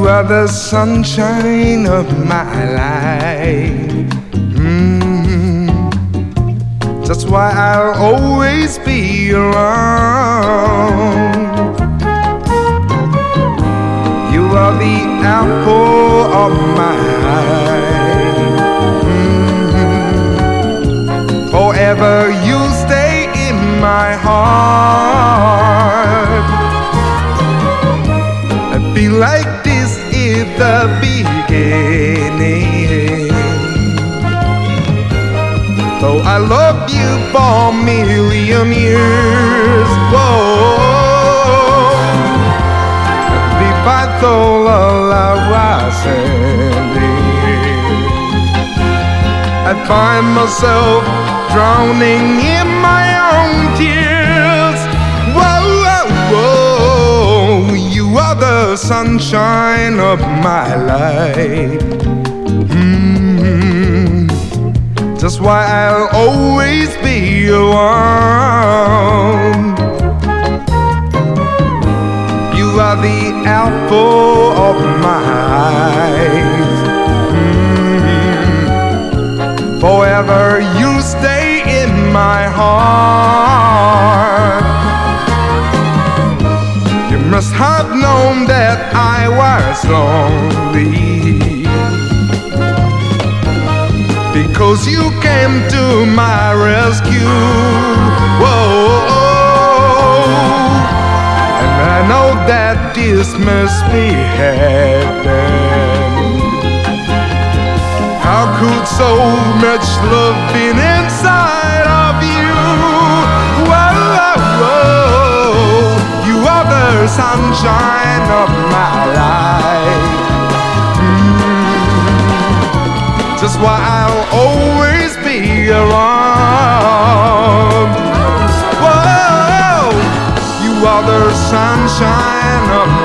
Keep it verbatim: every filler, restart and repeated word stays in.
are the sunshine of my life. Mm-hmm. That's why I'll always be around. You are the apple of my eye. Mm-hmm. Forever you stay in my heart. I feel like this is the beginning. Though I love you for a million years. Whoa, if I thought love was ending, I find myself drowning in my own tears. Whoa, whoa, whoa. You are the sunshine of my life. Mm-hmm. That's why I'll always be around. You are the apple of my eyes. Mm-hmm. Forever you stay in my heart. You must have known that I was lonely, because you came to my rescue. Whoa, and I know that this must be heaven. How could so much love be inside of you? Whoa, you are the sunshine of my life. That's why I'll always be around. Whoa, you are the sunshine of my life.